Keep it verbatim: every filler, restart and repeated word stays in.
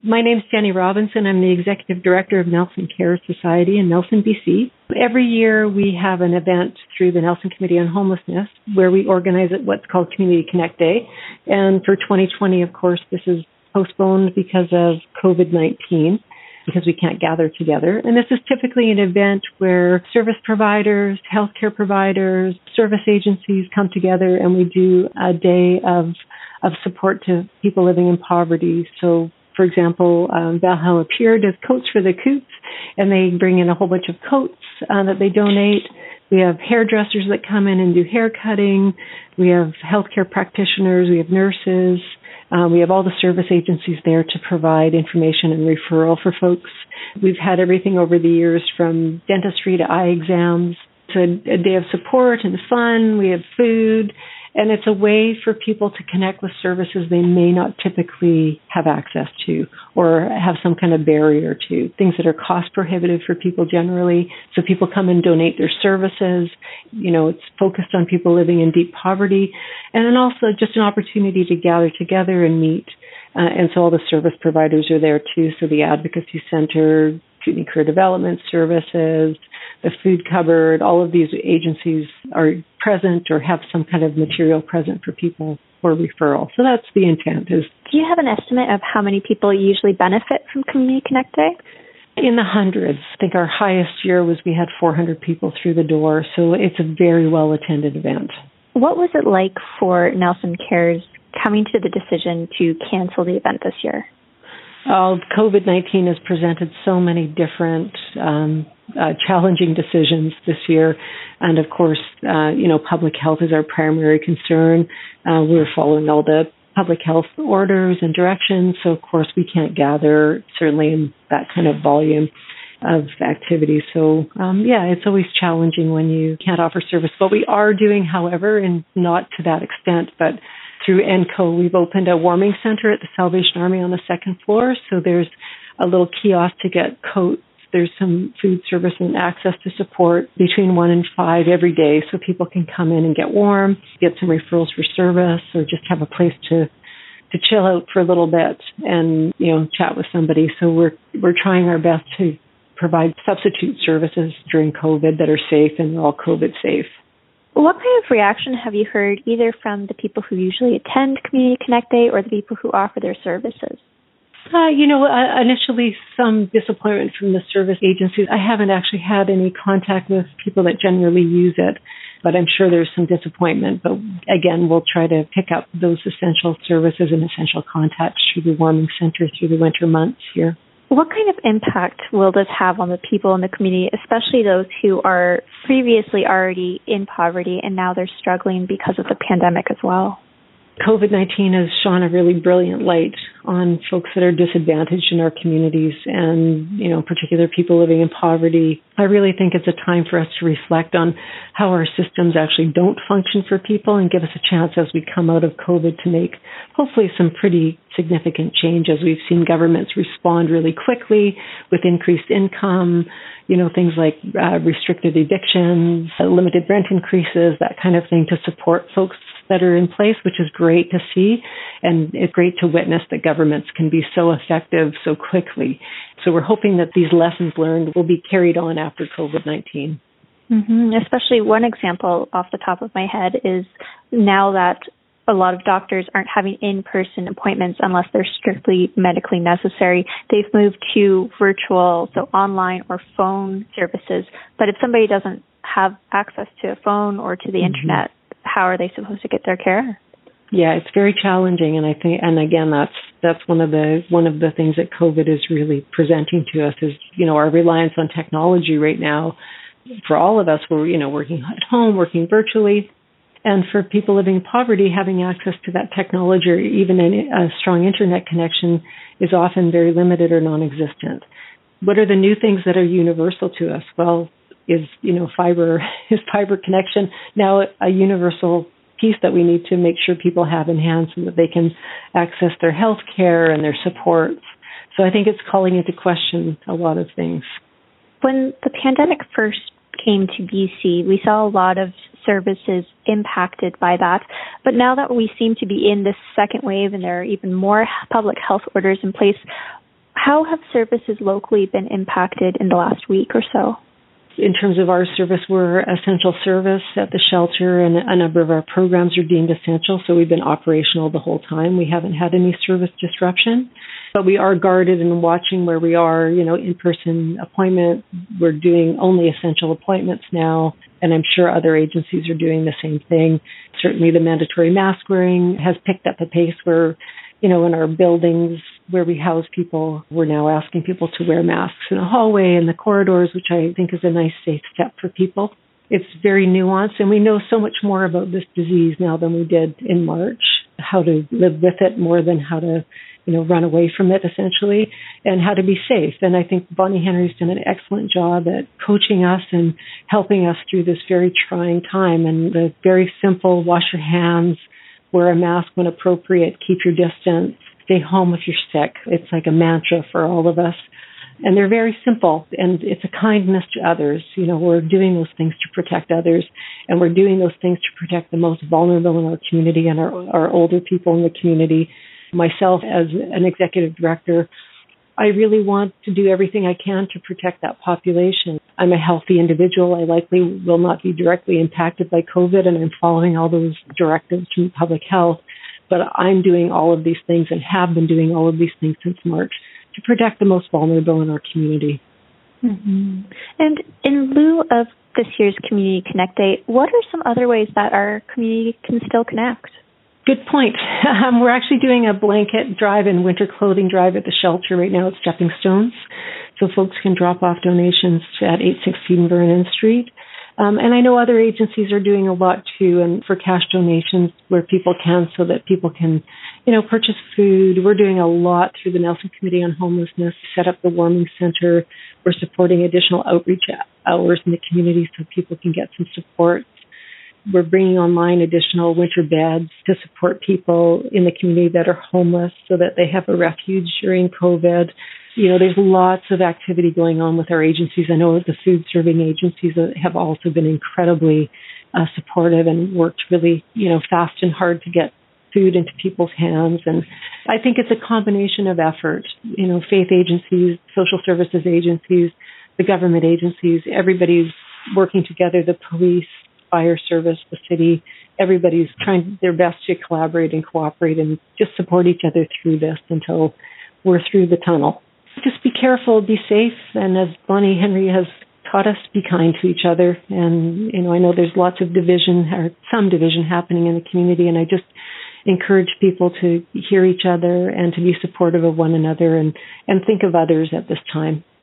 My name's Jenny Robinson. I'm the Executive Director of Nelson Cares Society in Nelson, B C. Every year we have an event through the Nelson Committee on Homelessness where we organize it what's called Community Connect Day. And for twenty twenty, of course, this is postponed because of COVID nineteen, because we can't gather together. And this is typically an event where service providers, healthcare providers, service agencies come together and we do a day of, of support to people living in poverty. So for example, um, Valhalla Pure does Coats for the Coots, and they bring in a whole bunch of coats uh, that they donate. We have hairdressers that come in and do hair cutting. We have healthcare practitioners. We have nurses. Um, we have all the service agencies there to provide information and referral for folks. We've had everything over the years from dentistry to eye exams. It's a, a day of support and fun. We have food. And it's a way for people to connect with services they may not typically have access to or have some kind of barrier to, things that are cost prohibitive for people generally. So people come and donate their services. You know, it's focused on people living in deep poverty. And then also just an opportunity to gather together and meet. Uh, and so all the service providers are there too. So the Advocacy Center, Kootenai Career Development Services, the Food Cupboard, all of these agencies are present or have some kind of material present for people for referral. So that's the intent. Is Do you have an estimate of how many people usually benefit from Community Connect Day? In the hundreds. I think our highest year was we had four hundred people through the door. So it's a very well-attended event. What was it like for Nelson Cares coming to the decision to cancel the event this year? Uh, COVID nineteen has presented so many different um, uh, challenging decisions this year. And of course, uh, you know, public health is our primary concern. Uh, we're following all the public health orders and directions. So of course we can't gather certainly in that kind of volume of activity. So um, yeah, it's always challenging when you can't offer service. But we are doing, however, and not to that extent, but through N C O, we've opened a warming center at the Salvation Army on the second floor. So there's a little kiosk to get coats. There's some food service and access to support between one and five every day. So people can come in and get warm, get some referrals for service, or just have a place to to chill out for a little bit and, you know, chat with somebody. So we're we're trying our best to provide substitute services during COVID that are safe and are all COVID safe. What kind of reaction have you heard either from the people who usually attend Community Connect Day or the people who offer their services? Uh, you know, uh, initially some disappointment from the service agencies. I haven't actually had any contact with people that generally use it, but I'm sure there's some disappointment. But again, we'll try to pick up those essential services and essential contacts through the warming center through the winter months here. What kind of impact will this have on the people in the community, especially those who are previously already in poverty and now they're struggling because of the pandemic as well? COVID nineteen has shone a really brilliant light on folks that are disadvantaged in our communities and, you know, particular people living in poverty. I really think it's a time for us to reflect on how our systems actually don't function for people and give us a chance as we come out of COVID to make hopefully some pretty significant changes. We've seen governments respond really quickly with increased income, you know, things like uh, restricted evictions, uh, limited rent increases, that kind of thing to support folks that are in place, which is great to see. And it's great to witness that governments can be so effective so quickly. So we're hoping that these lessons learned will be carried on after COVID nineteen. Mm-hmm. Especially one example off the top of my head is now that a lot of doctors aren't having in-person appointments unless they're strictly medically necessary. They've moved to virtual, so online or phone services. But if somebody doesn't have access to a phone or to the mm-hmm. internet, how are they supposed to get their care? Yeah, it's very challenging, and I think, and again, that's that's one of the one of the things that COVID is really presenting to us is, you know, our reliance on technology right now. For all of us, we're, you know, working at home, working virtually, and for people living in poverty, having access to that technology or even a strong internet connection is often very limited or non-existent. What are the new things that are universal to us? Well, is, you know, fiber, is fiber connection now a universal piece that we need to make sure people have in hand so that they can access their health care and their supports. So I think it's calling into question a lot of things. When the pandemic first came to B C, we saw a lot of services impacted by that. But now that we seem to be in this second wave and there are even more public health orders in place, How have services locally been impacted in the last week or so? In terms of our service, we're essential service at the shelter, and a number of our programs are deemed essential, so we've been operational the whole time. We haven't had any service disruption, but we are guarded and watching where we are. You know, in-person appointment, we're doing only essential appointments now, and I'm sure other agencies are doing the same thing. Certainly the mandatory mask wearing has picked up a pace where, you know, in our buildings where we house people, we're now asking people to wear masks in the hallway and the corridors, which I think is a nice, safe step for people. It's very nuanced, and we know so much more about this disease now than we did in March, how to live with it more than how to, you know, run away from it, essentially, and how to be safe. And I think Bonnie Henry's done an excellent job at coaching us and helping us through this very trying time. And the very simple, wash your hands, wear a mask when appropriate, keep your distance, stay home if you're sick. It's like a mantra for all of us. And they're very simple, and it's a kindness to others. You know, we're doing those things to protect others, and we're doing those things to protect the most vulnerable in our community and our, our older people in the community. Myself, as an executive director, I really want to do everything I can to protect that population. I'm a healthy individual. I likely will not be directly impacted by COVID, and I'm following all those directives from public health. But I'm doing all of these things and have been doing all of these things since March to protect the most vulnerable in our community. Mm-hmm. And in lieu of this year's Community Connect Day, what are some other ways that our community can still connect? Good point. Um, we're actually doing a blanket drive and winter clothing drive at the shelter right now at Stepping Stones, so folks can drop off donations at eight sixteen Vernon Street. Um, and I know other agencies are doing a lot too, and for cash donations where people can, so that people can, you know, purchase food. We're doing a lot through the Nelson Committee on Homelessness, set up the warming center. We're supporting additional outreach hours in the community so people can get some support. We're bringing online additional winter beds to support people in the community that are homeless so that they have a refuge during COVID. You know, there's lots of activity going on with our agencies. I know the food serving agencies have also been incredibly uh, supportive and worked really, you know, fast and hard to get food into people's hands. And I think it's a combination of effort. You know, faith agencies, social services agencies, the government agencies, everybody's working together, the police, fire service, the city, everybody's trying their best to collaborate and cooperate and just support each other through this until we're through the tunnel. Just be careful, be safe, and as Bonnie Henry has taught us, be kind to each other. And, you know, I know there's lots of division, or some division happening in the community, and I just encourage people to hear each other and to be supportive of one another and, and think of others at this time.